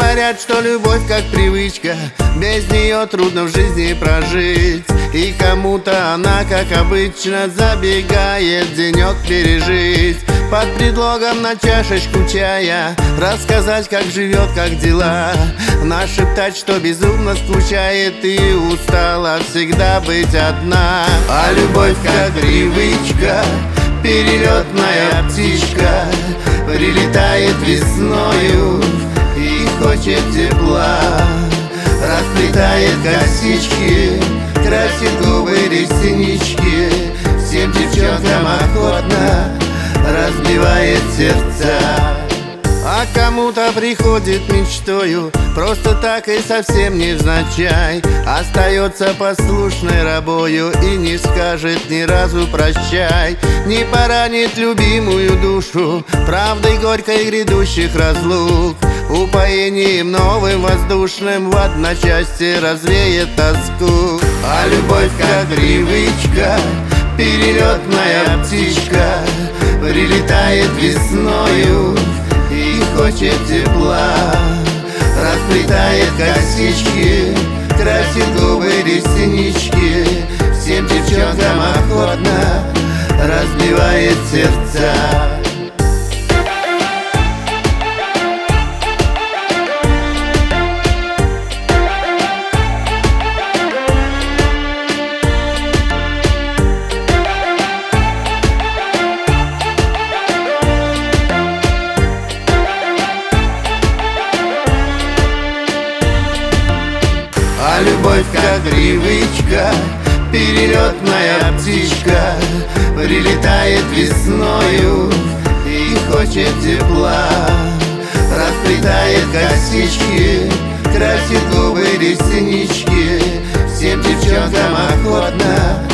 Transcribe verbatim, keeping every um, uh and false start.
Говорят, что любовь как привычка, без нее трудно в жизни прожить. И кому-то она, как обычно, забегает денек пережить. Под предлогом на чашечку чая рассказать, как живет, как дела, нашептать, что безумно скучает и устала всегда быть одна. А любовь как привычка, перелетная птичка, прилетает весною и хочет тепла. Расплетает косички, красит губы, реснички, всем девчонкам охотно разбивает сердца. А кому-то приходит мечтою просто так и совсем невзначай, остается послушной рабою и не скажет ни разу прощай. Не поранит любимую душу правдой горькой грядущих разлук, упоением новым воздушным в одночасье развеет тоску. А любовь как привычка, перелетная птичка, прилетает весною и хочет тепла. Расплетает косички, красит губы, реснички, всем девчонкам охотно разбивает сердца. А любовь как привычка, перелетная птичка, прилетает весною и хочет тепла. Расплетает косички, красит губы, реснички, всем девчонкам охотно